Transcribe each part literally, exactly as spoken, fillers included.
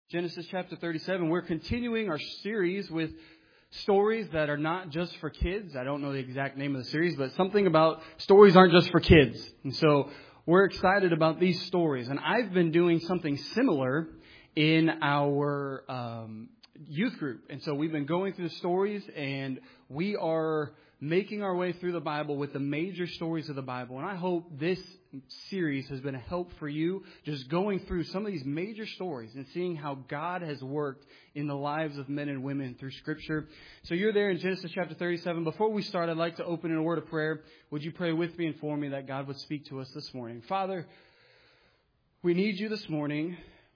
Genesis chapter thirty-seven. We're continuing our series with stories that are not just for kids. I don't know the exact name of the series, but something about stories aren't just for kids. And so we're excited about these stories. And I've been doing something similar in our um, youth group. And so we've been going through the stories, and we are making our way through the Bible with the major stories of the Bible. And I hope this series has been a help for you, just going through some of these major stories and seeing how God has worked in the lives of men and women through Scripture. So you're there in Genesis chapter thirty-seven. Before we start, I'd like to open in a word of prayer. Would you pray with me and for me that God would speak to us this morning? Father, we need you this morning.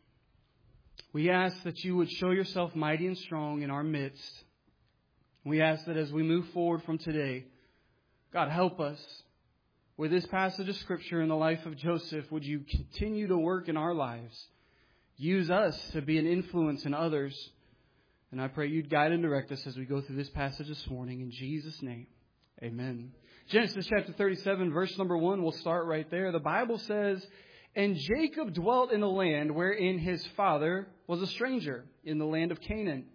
We ask that you would show yourself mighty and strong in our midst. We ask that as we move forward from today, God, help us with this passage of Scripture in the life of Joseph. Would you continue to work in our lives? Use us to be an influence in others. And I pray you'd guide and direct us as we go through this passage this morning. In Jesus' name, amen. Genesis chapter thirty-seven, verse number one, we'll start right there. The Bible says, "And Jacob dwelt in the land wherein his father was a stranger, in the land of Canaan.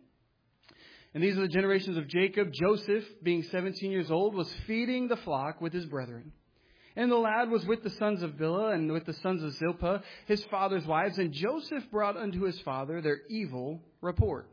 And these are the generations of Jacob. Joseph, being seventeen years old, was feeding the flock with his brethren. And the lad was with the sons of Bilhah and with the sons of Zilpah, his father's wives. And Joseph brought unto his father their evil report.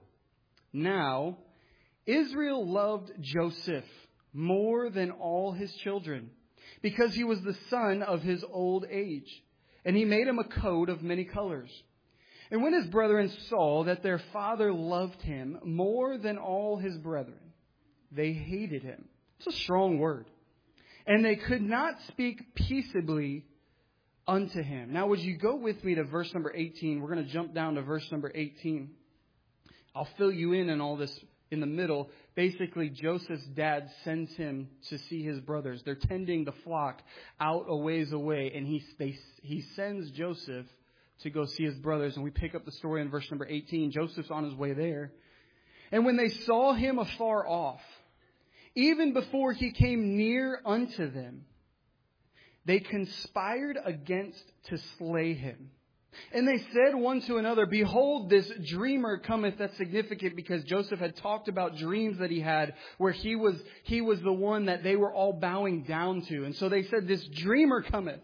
Now Israel loved Joseph more than all his children, because he was the son of his old age. And he made him a coat of many colors. And when his brethren saw that their father loved him more than all his brethren, they hated him." It's a strong word. "And they could not speak peaceably unto him." Now, would you go with me to verse number eighteen? We're going to jump down to verse number eighteen. I'll fill you in on all this in the middle. Basically, Joseph's dad sends him to see his brothers. They're tending the flock out a ways away, and he, they, he sends Joseph to go see his brothers. And we pick up the story in verse number eighteen. Joseph's on his way there. "And when they saw him afar off, even before he came near unto them, they conspired against to slay him. And they said one to another, Behold, this dreamer cometh." That's significant because Joseph had talked about dreams that he had where he was, he was the one that they were all bowing down to. And so they said, "This dreamer cometh."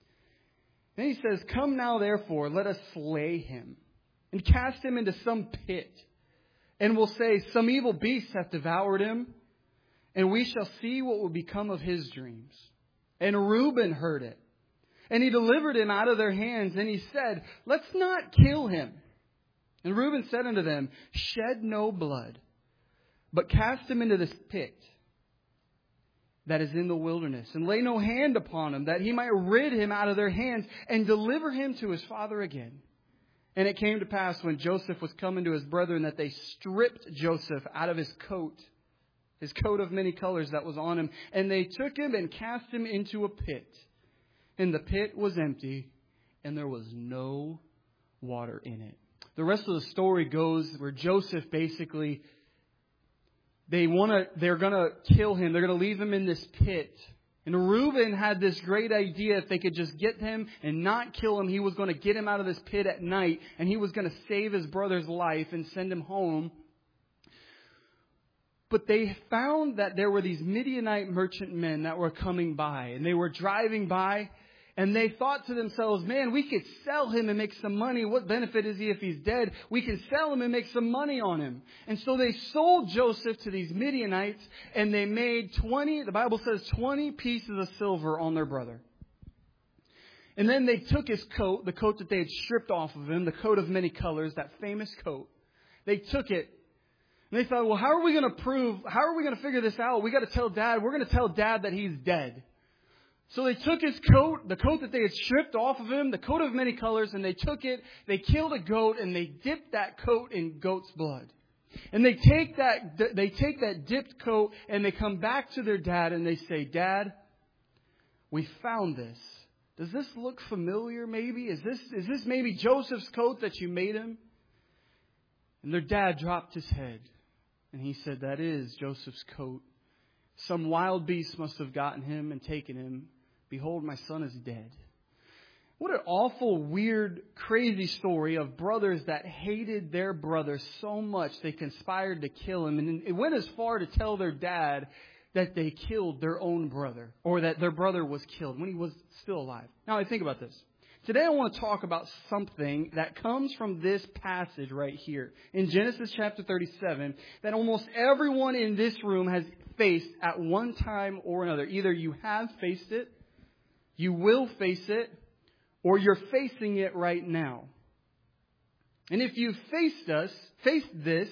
Then he says, "Come now, therefore, let us slay him and cast him into some pit. And we'll say, Some evil beast hath devoured him. And we shall see what will become of his dreams." And Reuben heard it. And he delivered him out of their hands. And he said, "Let's not kill him." And Reuben said unto them, "Shed no blood, but cast him into this pit that is in the wilderness, and lay no hand upon him, that he might rid him out of their hands, and deliver him to his father again." And it came to pass, when Joseph was come into his brethren, that they stripped Joseph out of his coat, his coat of many colors that was on him. And they took him and cast him into a pit. And the pit was empty, and there was no water in it. The rest of the story goes where Joseph basically, they want to, they're going to kill him. They're going to leave him in this pit. And Reuben had this great idea. If they could just get him and not kill him, he was going to get him out of this pit at night. And he was going to save his brother's life and send him home. But they found that there were these Midianite merchant men that were coming by. And they were driving by. And they thought to themselves, "Man, we could sell him and make some money. What benefit is he if he's dead? We can sell him and make some money on him." And so they sold Joseph to these Midianites. And they made twenty, the Bible says twenty pieces of silver on their brother. And then they took his coat, the coat that they had stripped off of him, the coat of many colors, that famous coat. They took it. And they thought, well, how are we going to prove, how are we going to figure this out? We got to tell Dad, we're going to tell Dad that he's dead. So they took his coat, the coat that they had stripped off of him, the coat of many colors, and they took it, they killed a goat, and they dipped that coat in goat's blood. And they take that, they take that dipped coat, and they come back to their dad, and they say, "Dad, we found this. Does this look familiar maybe? Is this, is this maybe Joseph's coat that you made him?" And their dad dropped his head. And he said, "That is Joseph's coat. Some wild beast must have gotten him and taken him. Behold, my son is dead." What an awful, weird, crazy story of brothers that hated their brother so much they conspired to kill him. And it went as far to tell their dad that they killed their own brother, or that their brother was killed when he was still alive. Now, I think about this. Today I want to talk about something that comes from this passage right here in Genesis chapter thirty-seven that almost everyone in this room has faced at one time or another. Either you have faced it, you will face it, or you're facing it right now. And if you've faced us, faced this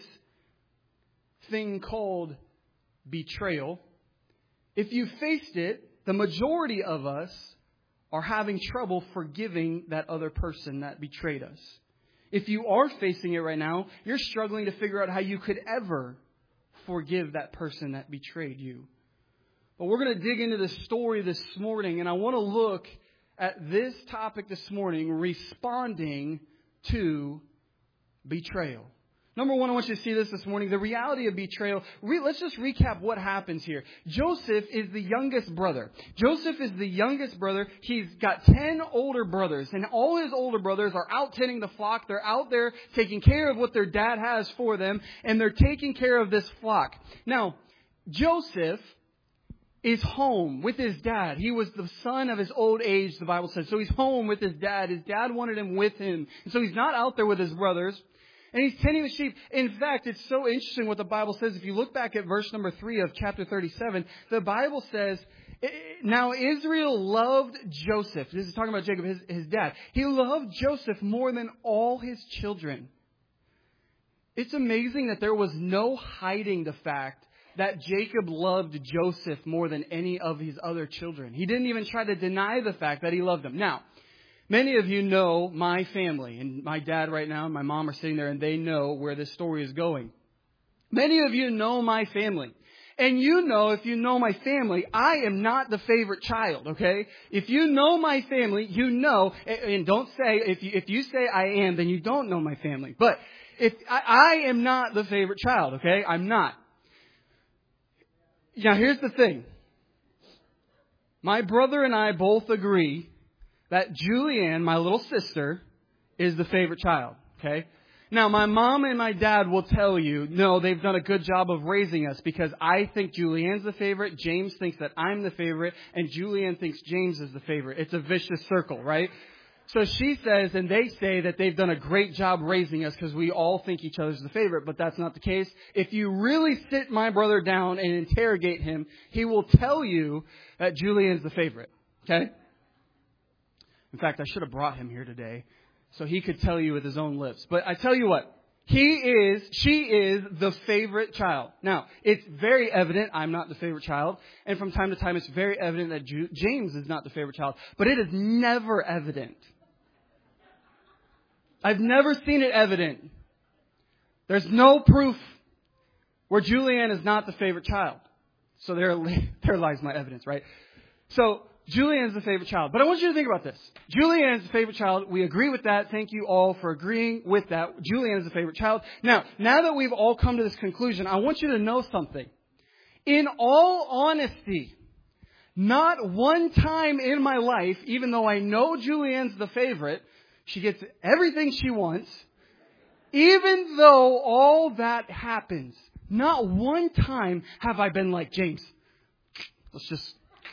thing called betrayal, if you faced it, the majority of us are having trouble forgiving that other person that betrayed us. If you are facing it right now, you're struggling to figure out how you could ever forgive that person that betrayed you. But we're going to dig into this story this morning, and I want to look at this topic this morning, responding to betrayal. Number one, I want you to see this this morning, the reality of betrayal. Re- let's just recap what happens here. Joseph is the youngest brother. Joseph is the youngest brother. He's got ten older brothers, and all his older brothers are out tending the flock. They're out there taking care of what their dad has for them, and they're taking care of this flock. Now, Joseph is home with his dad. He was the son of his old age, the Bible says. So he's home with his dad. His dad wanted him with him. And so he's not out there with his brothers. And he's tending the sheep. In fact, it's so interesting what the Bible says. If you look back at verse number three of chapter thirty-seven, the Bible says, now Israel loved Joseph. This is talking about Jacob, his, his dad. He loved Joseph more than all his children. It's amazing that there was no hiding the fact that Jacob loved Joseph more than any of his other children. He didn't even try to deny the fact that he loved him. Now, many of you know my family, and my dad right now and my mom are sitting there, and they know where this story is going. Many of you know my family. And you know, if you know my family, I am not the favorite child, okay? If you know my family, you know, and don't say, if you, if you say I am, then you don't know my family. But if I, I am not the favorite child, okay? I'm not. Now, here's the thing. My brother and I both agree that Julianne, my little sister, is the favorite child. Okay? Now, my mom and my dad will tell you, no, they've done a good job of raising us because I think Julianne's the favorite, James thinks that I'm the favorite, and Julianne thinks James is the favorite. It's a vicious circle, right? So she says, and they say that they've done a great job raising us because we all think each other's the favorite, but that's not the case. If you really sit my brother down and interrogate him, he will tell you that Julian's the favorite. Okay? In fact, I should have brought him here today so he could tell you with his own lips. But I tell you what, he is, she is the favorite child. Now, it's very evident I'm not the favorite child. And from time to time, it's very evident that Ju- James is not the favorite child. But it is never evident. I've never seen it evident. There's no proof where Julianne is not the favorite child. So there, there lies my evidence, right? So Julianne is the favorite child. But I want you to think about this. Julianne is the favorite child. We agree with that. Thank you all for agreeing with that. Julianne is the favorite child. Now, now that we've all come to this conclusion, I want you to know something. In all honesty, not one time in my life, even though I know Julianne's the favorite, she gets everything she wants, even though all that happens, not one time have I been like, James, let's just,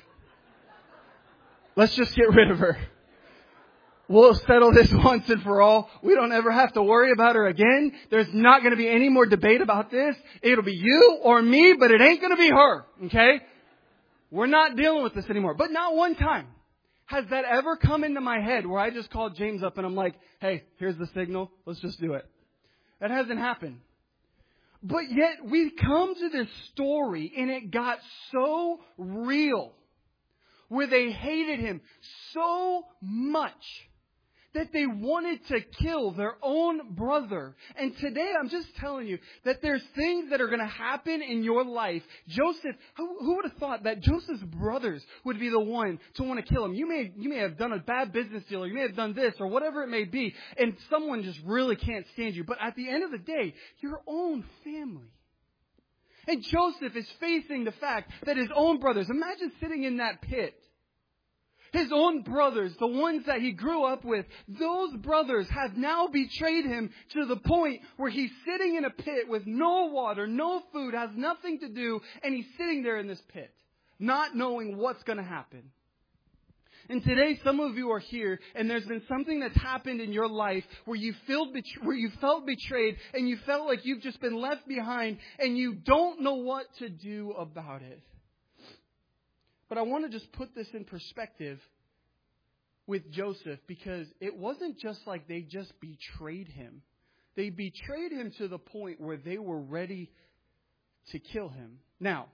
let's just get rid of her. We'll settle this once and for all. We don't ever have to worry about her again. There's not going to be any more debate about this. It'll be you or me, but it ain't going to be her. Okay? We're not dealing with this anymore. But not one time has that ever come into my head where I just called James up and I'm like, hey, here's the signal. Let's just do it. That hasn't happened. But yet we come to this story and it got so real where they hated him so much that they wanted to kill their own brother. And today I'm just telling you that there's things that are going to happen in your life. Joseph, who, who would have thought that Joseph's brothers would be the one to want to kill him? You may, you may have done a bad business deal, or you may have done this, or whatever it may be, and someone just really can't stand you. But at the end of the day, your own family. And Joseph is facing the fact that his own brothers, imagine sitting in that pit, His own brothers, the ones that he grew up with, those brothers have now betrayed him to the point where he's sitting in a pit with no water, no food, has nothing to do, and he's sitting there in this pit, not knowing what's going to happen. And today, some of you are here, and there's been something that's happened in your life where you feel bet- where you felt betrayed, and you felt like you've just been left behind, and you don't know what to do about it. But I want to just put this in perspective with Joseph, because it wasn't just like they just betrayed him. They betrayed him to the point where they were ready to kill him. Now,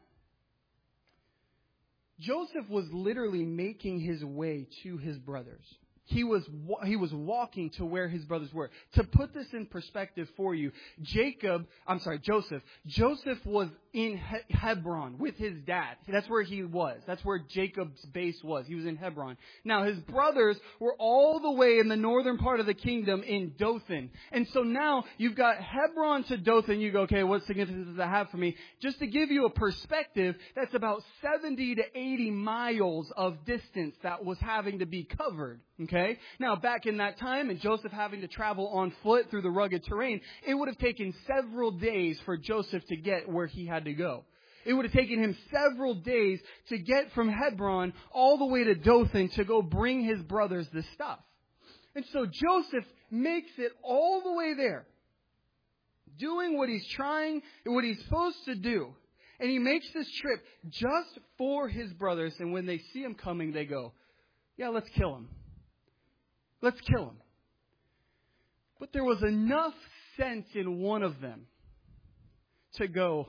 Joseph was literally making his way to his brothers. He was he was walking to where his brothers were. To put this in perspective for you, Jacob, I'm sorry, Joseph. Joseph was in he- Hebron with his dad. That's where he was. That's where Jacob's base was. He was in Hebron. Now, his brothers were all the way in the northern part of the kingdom in Dothan. And so now you've got Hebron to Dothan. You go, okay, what significance does that have for me? Just to give you a perspective, that's about seventy to eighty miles of distance that was having to be covered. Okay? Now, back in that time, and Joseph having to travel on foot through the rugged terrain, it would have taken several days for Joseph to get where he had to go. It would have taken him several days to get from Hebron all the way to Dothan to go bring his brothers this stuff. And so Joseph makes it all the way there, doing what he's trying, what he's supposed to do. And he makes this trip just for his brothers. And when they see him coming, they go, yeah, let's kill him. Let's kill him. But there was enough sense in one of them to go,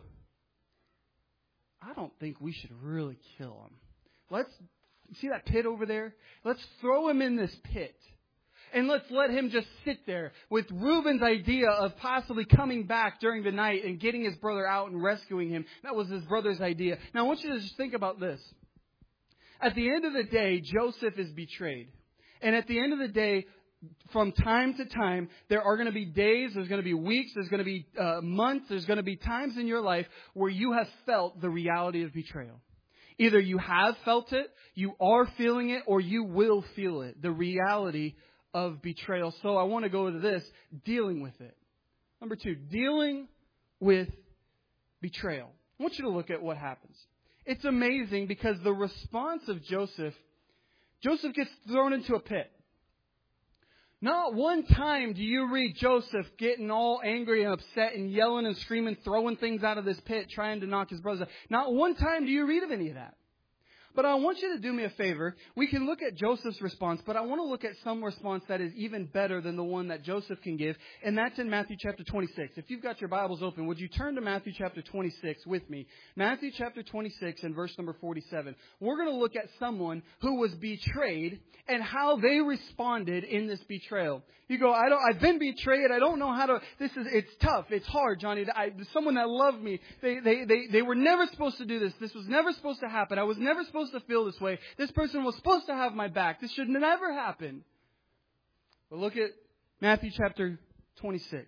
I don't think we should really kill him. Let's see that pit over there? Let's throw him in this pit. And let's let him just sit there with Reuben's idea of possibly coming back during the night and getting his brother out and rescuing him. That was his brother's idea. Now I want you to just think about this. At the end of the day, Joseph is betrayed. And at the end of the day, from time to time, there are going to be days, there's going to be weeks, there's going to be uh, months, there's going to be times in your life where you have felt the reality of betrayal. Either you have felt it, you are feeling it, or you will feel it, the reality of betrayal. So I want to go to this, dealing with it. Number two, dealing with betrayal. I want you to look at what happens. It's amazing because the response of Joseph, Joseph gets thrown into a pit. Not one time do you read Joseph getting all angry and upset and yelling and screaming, throwing things out of this pit, trying to knock his brothers out. Not one time do you read of any of that. But I want you to do me a favor. We can look at Joseph's response, but I want to look at some response that is even better than the one that Joseph can give, and that's in Matthew chapter twenty-six. If you've got your Bibles open, would you turn to Matthew chapter twenty-six with me? Matthew chapter twenty-six and verse number forty-seven. We're going to look at someone who was betrayed and how they responded in this betrayal. You go, I don't, I've been betrayed. I don't know how to, this is, it's tough. It's hard, Johnny. I, someone that loved me, they, they, they, they were never supposed to do this. This was never supposed to happen. I was never supposed to feel this way. This person was supposed to have my back. This should never happen. But look at Matthew chapter twenty-six.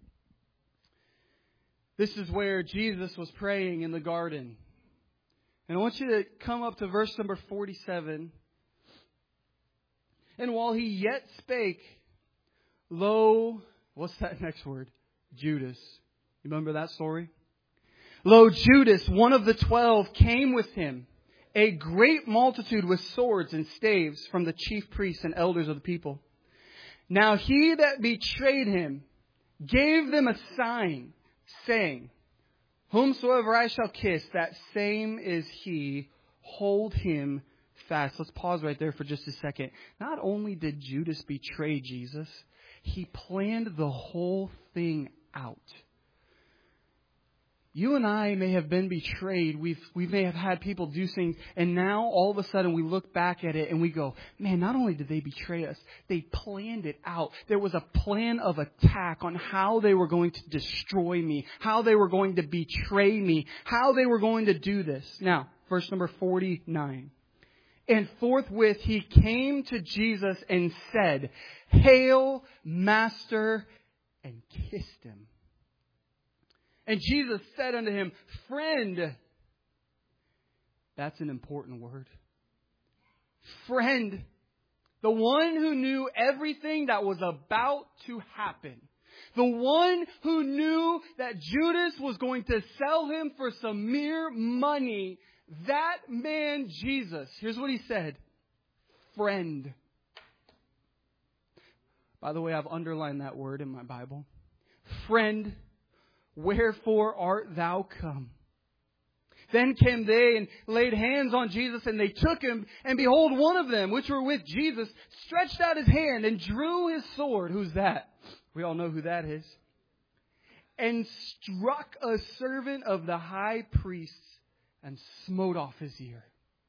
This is where Jesus was praying in the garden. And I want you to come up to verse number forty-seven. And while he yet spake, lo, what's that next word? Judas. You remember that story? Lo, Judas, one of the twelve, came with him, a great multitude with swords and staves from the chief priests and elders of the people. Now he that betrayed him gave them a sign, saying, whomsoever I shall kiss, that same is he. Hold him fast. Let's pause right there for just a second. Not only did Judas betray Jesus, he planned the whole thing out. You and I may have been betrayed. We've, we may have had people do things. And now all of a sudden we look back at it and we go, man, not only did they betray us, they planned it out. There was a plan of attack on how they were going to destroy me, how they were going to betray me, how they were going to do this. Now, verse number forty-nine. And forthwith he came to Jesus and said, Hail, Master, and kissed him. And Jesus said unto him, Friend. That's an important word. friend. The one who knew everything that was about to happen. The one who knew that Judas was going to sell him for some mere money. That man, Jesus. Here's what he said. Friend. By the way, I've underlined that word in my Bible. Friend, wherefore art thou come? Then came they and laid hands on Jesus, and they took him. And behold, one of them, which were with Jesus, stretched out his hand and drew his sword. Who's that? We all know who that is. And struck a servant of the high priest and smote off his ear.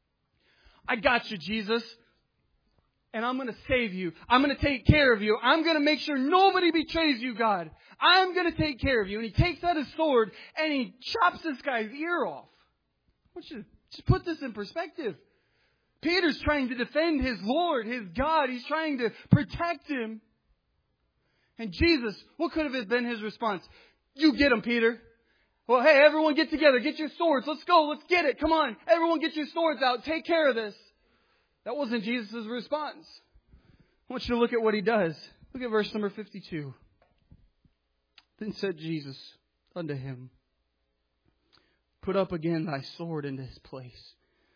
I got you, Jesus. And I'm going to save you. I'm going to take care of you. I'm going to make sure nobody betrays you, God. I'm going to take care of you. And he takes out his sword and he chops this guy's ear off. I want you to just put this in perspective. Peter's trying to defend his Lord, his God. He's trying to protect him. And Jesus, what could have been his response? You get him, Peter. Well, hey, everyone get together. Get your swords. Let's go. Let's get it. Come on. Everyone get your swords out. Take care of this. That wasn't Jesus' response. I want you to look at what he does. Look at verse number fifty-two. Then said Jesus unto him, put up again thy sword into his place.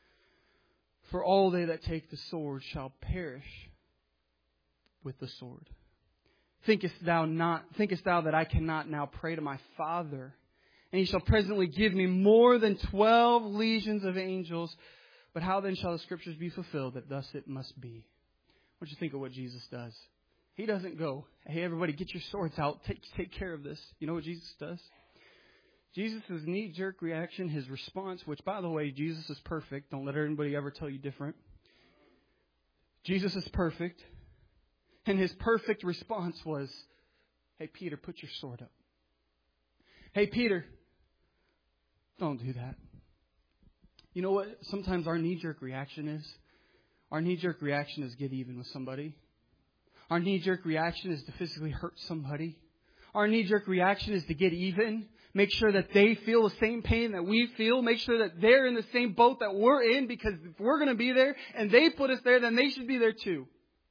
For all they that take the sword shall perish with the sword. Thinkest thou not, thinkest thou that I cannot now pray to my Father, and he shall presently give me more than twelve legions of angels? But how then shall the Scriptures be fulfilled that thus it must be? I want you to think of what Jesus does. He doesn't go, hey, everybody, get your swords out. Take, take care of this. You know what Jesus does? Jesus' knee-jerk reaction, his response, which, by the way, Jesus is perfect. Don't let anybody ever tell you different. Jesus is perfect. And his perfect response was, hey, Peter, put your sword up. Hey, Peter, don't do that. You know what sometimes our knee-jerk reaction is? Our knee-jerk reaction is get even with somebody. Our knee-jerk reaction is to physically hurt somebody. Our knee-jerk reaction is to get even. Make sure that they feel the same pain that we feel. Make sure that they're in the same boat that we're in, because if we're going to be there and they put us there, then they should be there too.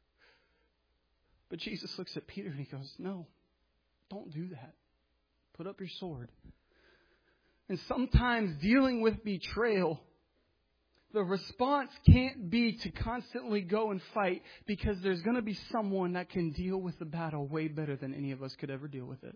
But Jesus looks at Peter and he goes, no, don't do that. Put up your sword. And sometimes dealing with betrayal, the response can't be to constantly go and fight, because there's going to be someone that can deal with the battle way better than any of us could ever deal with it.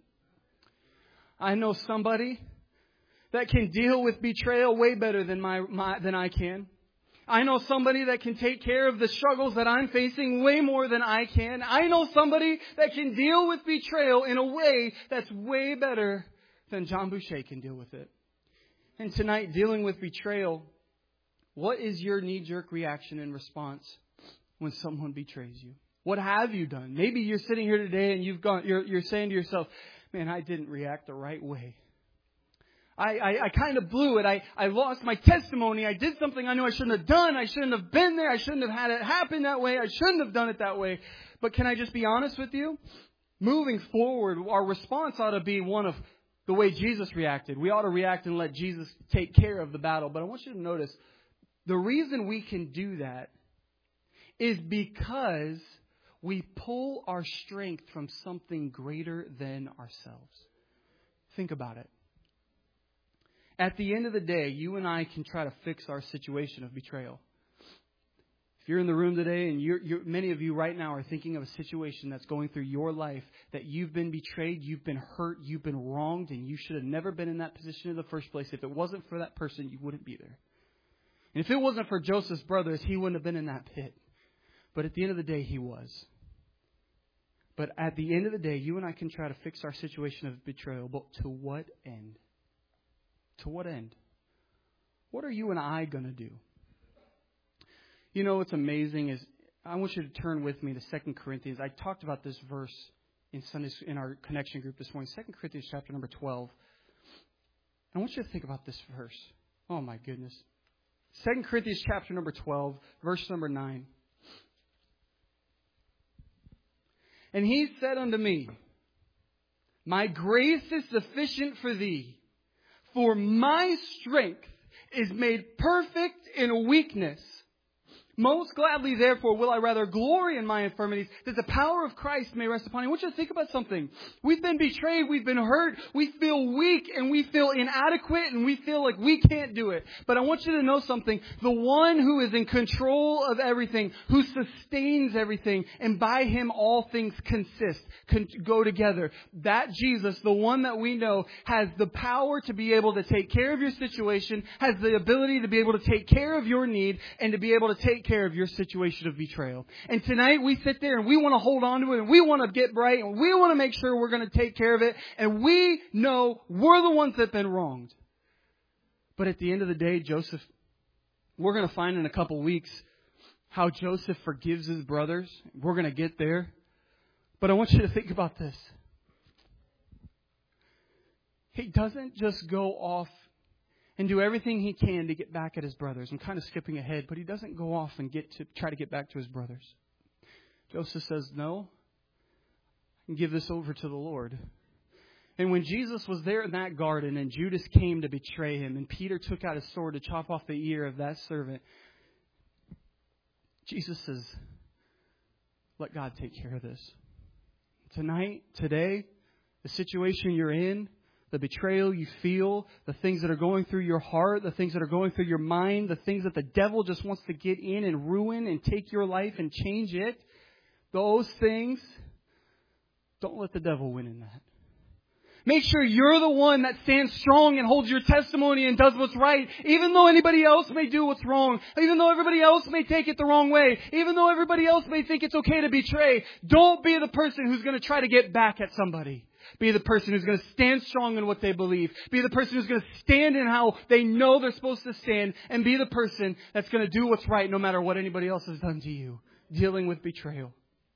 I know somebody that can deal with betrayal way better than my, my than I can. I know somebody that can take care of the struggles that I'm facing way more than I can. I know somebody that can deal with betrayal in a way that's way better than John Boucher can deal with it. And tonight, dealing with betrayal, what is your knee-jerk reaction and response when someone betrays you? What have you done? Maybe you're sitting here today and you've gone, you're, you're saying to yourself, man, I didn't react the right way. I, I, I kind of blew it. I, I lost my testimony. I did something I knew I shouldn't have done. I shouldn't have been there. I shouldn't have had it happen that way. I shouldn't have done it that way. But can I just be honest with you? Moving forward, our response ought to be one of the way Jesus reacted. We ought to react and let Jesus take care of the battle. But I want you to notice, the reason we can do that is because we pull our strength from something greater than ourselves. Think about it. At the end of the day, you and I can try to fix our situation of betrayal. If you're in the room today and you're, you're, many of you right now are thinking of a situation that's going through your life, that you've been betrayed, you've been hurt, you've been wronged, and you should have never been in that position in the first place. If it wasn't for that person, you wouldn't be there. And if it wasn't for Joseph's brothers, he wouldn't have been in that pit. But at the end of the day, he was. But at the end of the day, you and I can try to fix our situation of betrayal. But to what end? To what end? What are you and I going to do? You know what's amazing is, I want you to turn with me to Second Corinthians. I talked about this verse in Sunday in our connection group this morning. Second Corinthians chapter number twelve. I want you to think about this verse. Oh my goodness. Second Corinthians chapter number twelve, verse number nine. And he said unto me, my grace is sufficient for thee, for my strength is made perfect in weakness. Most gladly, therefore, will I rather glory in my infirmities, that the power of Christ may rest upon me. I want you to think about something. We've been betrayed, we've been hurt, we feel weak, and we feel inadequate, and we feel like we can't do it. But I want you to know something. The one who is in control of everything, who sustains everything, and by Him all things consist, can go together. That Jesus, the one that we know, has the power to be able to take care of your situation, has the ability to be able to take care of your need, and to be able to take care of your situation of betrayal. And tonight we sit there and we want to hold on to it and we want to get bright and we want to make sure we're going to take care of it. And we know we're the ones that have been wronged. But at the end of the day, Joseph, we're going to find in a couple weeks how Joseph forgives his brothers. We're going to get there. But I want you to think about this. He doesn't just go off and do everything he can to get back at his brothers. I'm kind of skipping ahead, but he doesn't go off and get to try to get back to his brothers. Joseph says, no, I can give this over to the Lord. And when Jesus was there in that garden and Judas came to betray him and Peter took out his sword to chop off the ear of that servant, Jesus says, let God take care of this. Tonight, today, the situation you're in, the betrayal you feel, the things that are going through your heart, the things that are going through your mind, the things that the devil just wants to get in and ruin and take your life and change it, those things, don't let the devil win in that. Make sure you're the one that stands strong and holds your testimony and does what's right, even though anybody else may do what's wrong, even though everybody else may take it the wrong way, even though everybody else may think it's okay to betray. Don't be the person who's going to try to get back at somebody. Be the person who's going to stand strong in what they believe. Be the person who's going to stand in how they know they're supposed to stand. And be the person that's going to do what's right no matter what anybody else has done to you. Dealing with betrayal.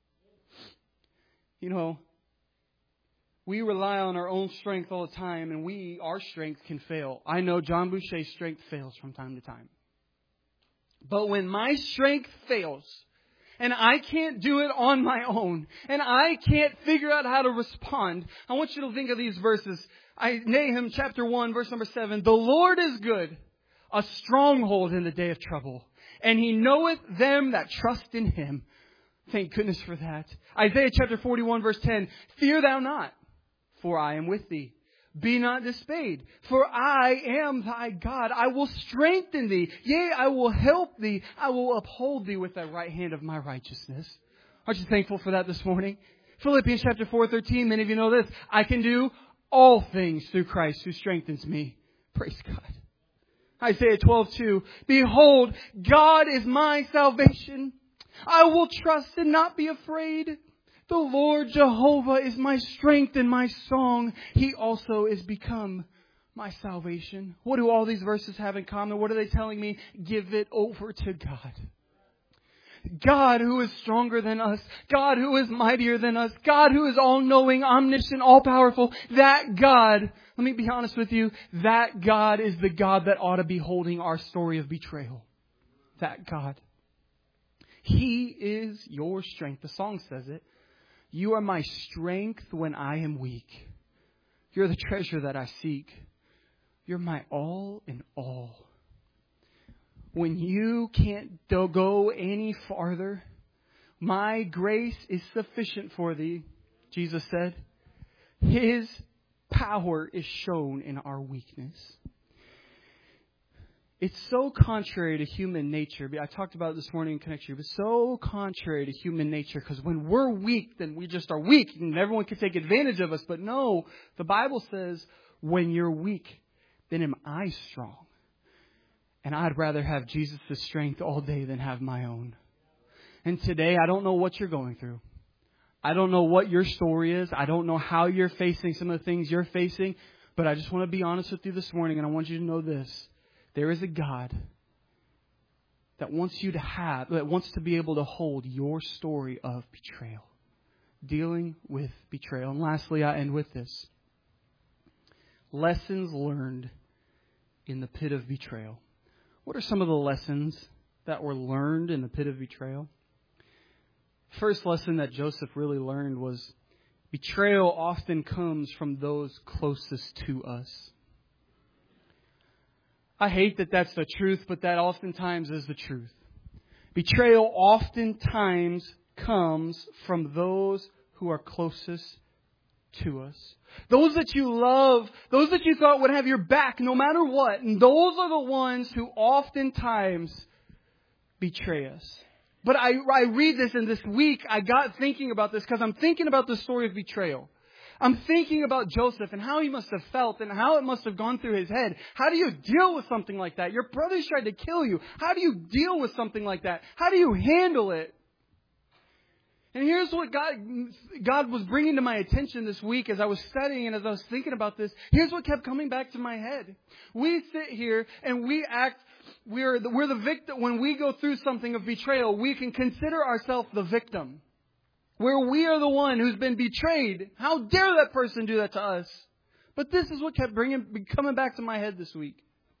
You know, we rely on our own strength all the time, and we, our strength can fail. I know John Boucher's strength fails from time to time. But when my strength fails, and I can't do it on my own, and I can't figure out how to respond, I want you to think of these verses. I, Nahum chapter one, verse number seven. The Lord is good, a stronghold in the day of trouble, and He knoweth them that trust in Him. Thank goodness for that. Isaiah chapter forty-one, verse ten. Fear thou not, for I am with thee. Be not dismayed, for I am thy God. I will strengthen thee. Yea, I will help thee. I will uphold thee with the right hand of my righteousness. Aren't you thankful for that this morning? Philippians chapter four, thirteen. Many of you know this. I can do all things through Christ who strengthens me. Praise God. Isaiah twelve, two. Behold, God is my salvation. I will trust and not be afraid. The Lord Jehovah is my strength and my song. He also is become my salvation. What do all these verses have in common? What are they telling me? Give it over to God. God who is stronger than us. God who is mightier than us. God who is all-knowing, omniscient, all-powerful. That God, let me be honest with you, that God is the God that ought to be holding our story of betrayal. That God. He is your strength. The song says it. You are my strength when I am weak. You're the treasure that I seek. You're my all in all. When you can't go any farther, my grace is sufficient for thee, Jesus said. His power is shown in our weakness. It's so contrary to human nature. I talked about it this morning in connection. It's so contrary to human nature because when we're weak, then we just are weak and everyone can take advantage of us. But no, the Bible says when you're weak, then am I strong. And I'd rather have Jesus' strength all day than have my own. And today, I don't know what you're going through. I don't know what your story is. I don't know how you're facing some of the things you're facing. But I just want to be honest with you this morning, and I want you to know this. There is a God that wants you to have, that wants to be able to hold your story of betrayal. Dealing with betrayal. And lastly, I end with this. Lessons learned in the pit of betrayal. What are some of the lessons that were learned in the pit of betrayal? First lesson that Joseph really learned was betrayal often comes from those closest to us. I hate that that's the truth, but that oftentimes is the truth. Betrayal oftentimes comes from those who are closest to us. Those that you love, those that you thought would have your back no matter what. And those are the ones who oftentimes betray us. But I, I read this, and this week I got thinking about this because I'm thinking about the story of betrayal. I'm thinking about Joseph and how he must have felt and how it must have gone through his head. How do you deal with something like that? Your brothers tried to kill you. How do you deal with something like that? How do you handle it? And here's what God, God was bringing to my attention this week as I was studying and as I was thinking about this. Here's what kept coming back to my head. We sit here and we act, we're the, we're the victim. When we go through something of betrayal, we can consider ourselves the victim. Where we are the one who's been betrayed. How dare that person do that to us? But this is what kept bringing, coming back to my head this week.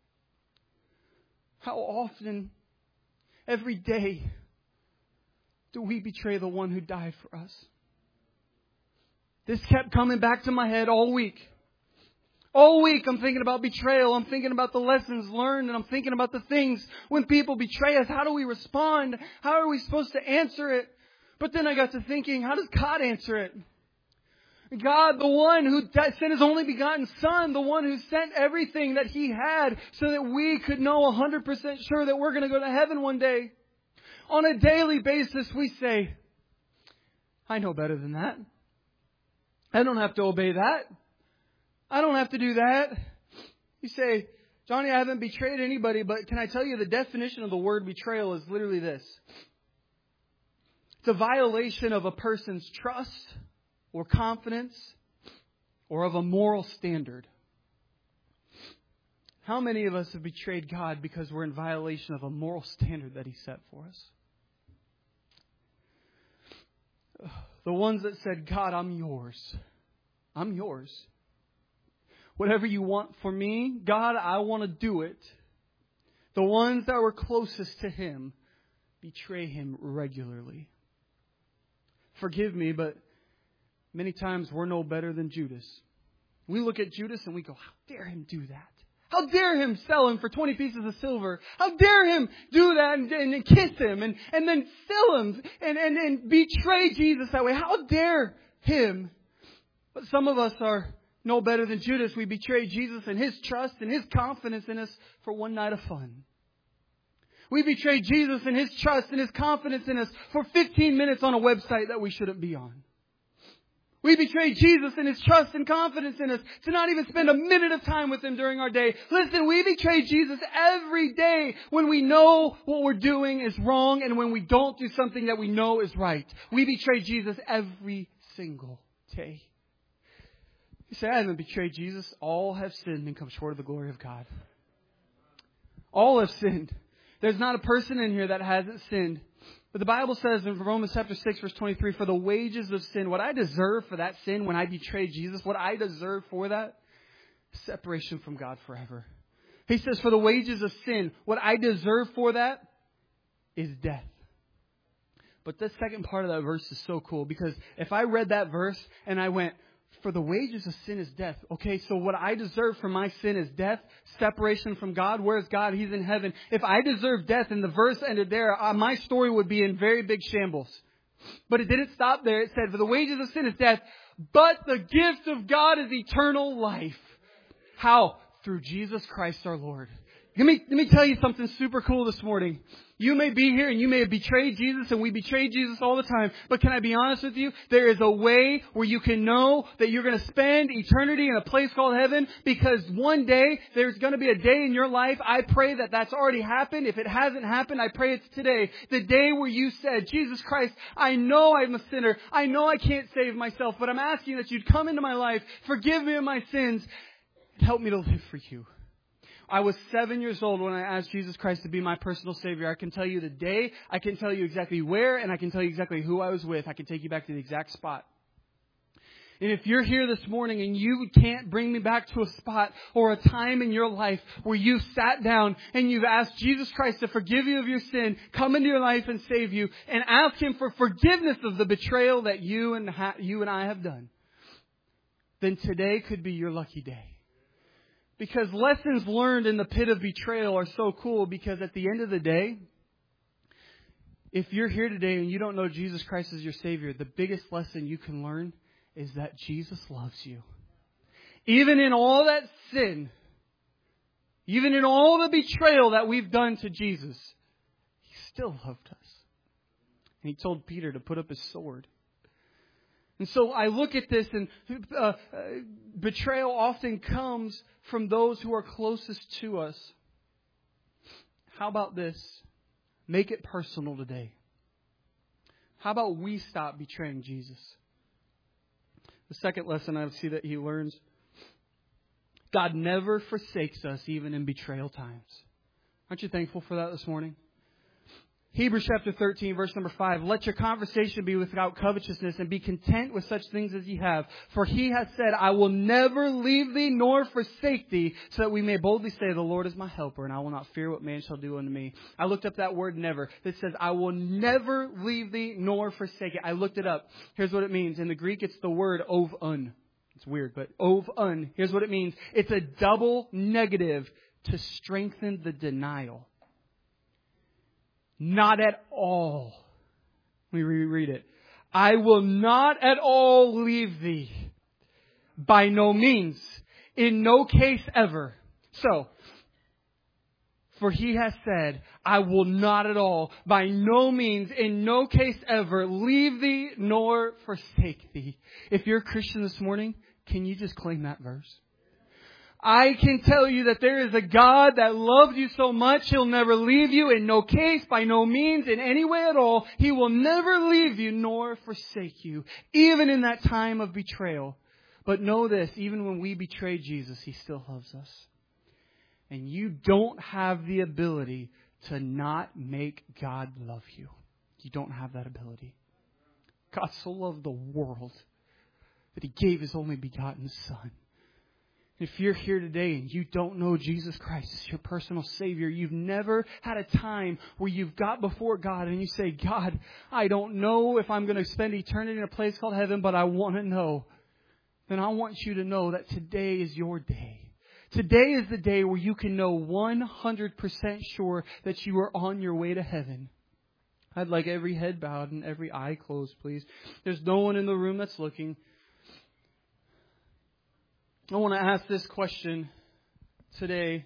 How often, every day, do we betray the one who died for us? This kept coming back to my head all week. All week I'm thinking about betrayal. I'm thinking about the lessons learned. And I'm thinking about the things when people betray us. How do we respond? How are we supposed to answer it? But then I got to thinking, how does God answer it? God, the one who sent His only begotten Son, the one who sent everything that He had so that we could know one hundred percent sure that we're going to go to heaven one day. On a daily basis, we say, I know better than that. I don't have to obey that. I don't have to do that. You say, Johnny, I haven't betrayed anybody, but can I tell you the definition of the word betrayal is literally this. It's a violation of a person's trust or confidence or of a moral standard. How many of us have betrayed God because we're in violation of a moral standard that He set for us? The ones that said, God, I'm yours. I'm yours. Whatever you want for me, God, I want to do it. The ones that were closest to Him betray Him regularly. Forgive me, but many times we're no better than Judas. We look at Judas and we go, how dare him do that? How dare him sell him for twenty pieces of silver? How dare him do that and, and, and kiss him and, and then sell him and, and, and betray Jesus that way? How dare him? But some of us are no better than Judas. We betray Jesus and His trust and His confidence in us for one night of fun. We betray Jesus and His trust and His confidence in us for fifteen minutes on a website that we shouldn't be on. We betray Jesus and His trust and confidence in us to not even spend a minute of time with Him during our day. Listen, we betray Jesus every day when we know what we're doing is wrong and when we don't do something that we know is right. We betray Jesus every single day. You say, I haven't betrayed Jesus. All have sinned and come short of the glory of God. All have sinned. There's not a person in here that hasn't sinned. But the Bible says in Romans chapter six, verse twenty-three, for the wages of sin, what I deserve for that sin when I betrayed Jesus, what I deserve for that, separation from God forever. He says, for the wages of sin, what I deserve for that is death. But this second part of that verse is so cool because if I read that verse and I went, for the wages of sin is death. Okay, so what I deserve for my sin is death, separation from God. Where's God? He's in heaven. If I deserve death and the verse ended there, uh, my story would be in very big shambles. But it didn't stop there. It said, for the wages of sin is death, but the gift of God is eternal life. How? Through Jesus Christ our Lord. Let me, let me tell you something super cool this morning. You may be here and you may have betrayed Jesus, and we betray Jesus all the time. But can I be honest with you? There is a way where you can know that you're going to spend eternity in a place called heaven, because one day there's going to be a day in your life. I pray that that's already happened. If it hasn't happened, I pray it's today. The day where you said, Jesus Christ, I know I'm a sinner. I know I can't save myself, but I'm asking that you'd come into my life, forgive me of my sins, and help me to live for you. I was seven years old when I asked Jesus Christ to be my personal Savior. I can tell you the day, I can tell you exactly where, and I can tell you exactly who I was with. I can take you back to the exact spot. And if you're here this morning and you can't bring me back to a spot or a time in your life where you've sat down and you've asked Jesus Christ to forgive you of your sin, come into your life and save you, and ask Him for forgiveness of the betrayal that you and ha- you and I have done, then today could be your lucky day. Because lessons learned in the pit of betrayal are so cool, because at the end of the day, If you're here today and you don't know Jesus Christ as your Savior, the biggest lesson you can learn is that Jesus loves you. Even in all that sin, even in all the betrayal that we've done to Jesus, He still loved us. And He told Peter to put up his sword. And so I look at this, and uh, uh, betrayal often comes from those who are closest to us. How about this? Make it personal today. How about we stop betraying Jesus? The second lesson I see that he learns, God never forsakes us even in betrayal times. Aren't you thankful for that this morning? Hebrews chapter thirteen, verse number five. Let your conversation be without covetousness, and be content with such things as ye have. For He has said, I will never leave thee nor forsake thee, so that we may boldly say, the Lord is my helper, and I will not fear what man shall do unto me. I looked up that word never. It says, I will never leave thee nor forsake it. I looked it up. Here's what it means. In the Greek, it's the word ov un. It's weird, but ov un. Here's what it means. It's a double negative to strengthen the denial. Not at all. Let me reread it. I will not at all leave thee. By no means. In no case ever. So, for He has said, I will not at all, by no means, in no case ever, leave thee nor forsake thee. If you're a Christian this morning, can you just claim that verse? I can tell you that there is a God that loves you so much, He'll never leave you in no case, by no means, in any way at all. He will never leave you nor forsake you, even in that time of betrayal. But know this, even when we betray Jesus, He still loves us. And you don't have the ability to not make God love you. You don't have that ability. God so loved the world that He gave His only begotten Son. If you're here today and you don't know Jesus Christ as your personal Savior, you've never had a time where you've got before God and you say, God, I don't know if I'm going to spend eternity in a place called heaven, but I want to know. Then I want you to know that today is your day. Today is the day where you can know one hundred percent sure that you are on your way to heaven. I'd like every head bowed and every eye closed, please. There's no one in the room that's looking. I want to ask this question today.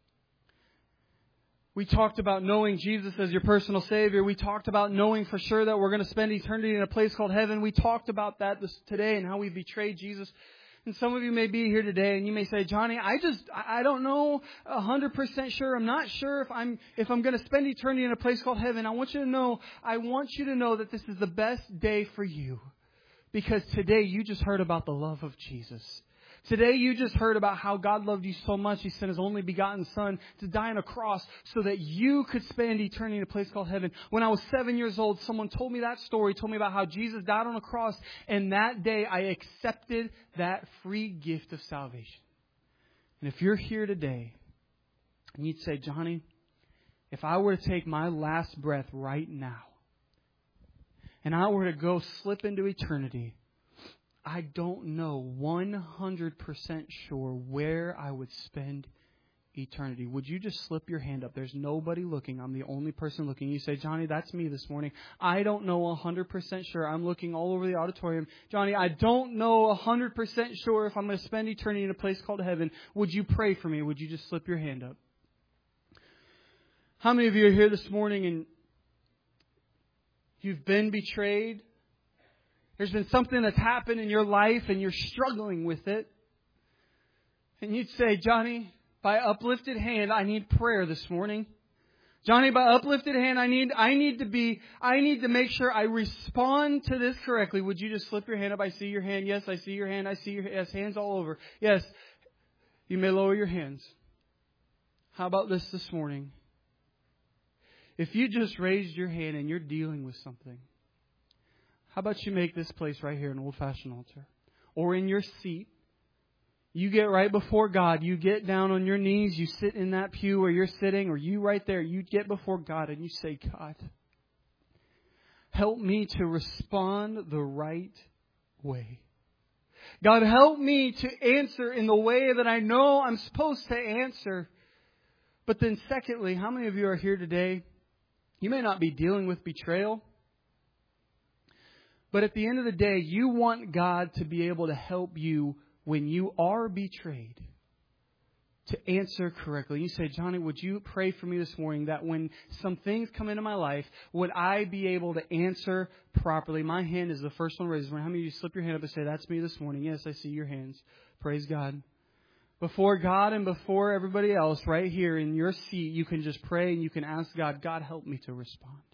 We talked about knowing Jesus as your personal Savior. We talked about knowing for sure that we're going to spend eternity in a place called heaven. We talked about that this, today and how we betrayed Jesus. And some of you may be here today and you may say, Johnny, I just, I don't know a hundred percent sure. I'm not sure if I'm, if I'm going to spend eternity in a place called heaven. I want you to know, I want you to know that this is the best day for you. Because today you just heard about the love of Jesus. Today you just heard about how God loved you so much He sent His only begotten Son to die on a cross so that you could spend eternity in a place called heaven. When I was seven years old, someone told me that story, told me about how Jesus died on a cross, and that day I accepted that free gift of salvation. And if you're here today and you'd say, Johnny, if I were to take my last breath right now and I were to go slip into eternity, I don't know one hundred percent sure where I would spend eternity. Would you just slip your hand up? There's nobody looking. I'm the only person looking. You say, Johnny, that's me this morning. I don't know one hundred percent sure. I'm looking all over the auditorium. Johnny, I don't know one hundred percent sure if I'm going to spend eternity in a place called heaven. Would you pray for me? Would you just slip your hand up? How many of you are here this morning and you've been betrayed? There's been something that's happened in your life and you're struggling with it. And you'd say, Johnny, by uplifted hand, I need prayer this morning. Johnny, by uplifted hand, I need I need to be I need to make sure I respond to this correctly. Would you just slip your hand up? I see your hand. Yes, I see your hand. I see your yes, hands all over. Yes. You may lower your hands. How about this this morning? If you just raised your hand and you're dealing with something, how about you make this place right here an old-fashioned altar? Or in your seat, you get right before God. You get down on your knees. You sit in that pew where you're sitting, or you right there. You get before God and you say, God, help me to respond the right way. God, help me to answer in the way that I know I'm supposed to answer. But then secondly, how many of you are here today? You may not be dealing with betrayal. But at the end of the day, you want God to be able to help you when you are betrayed to answer correctly. You say, Johnny, would you pray for me this morning that when some things come into my life, would I be able to answer properly? My hand is the first one raised. How many of you slip your hand up and say, that's me this morning? Yes, I see your hands. Praise God. Before God and before everybody else, right here in your seat, you can just pray and you can ask God, God, help me to respond.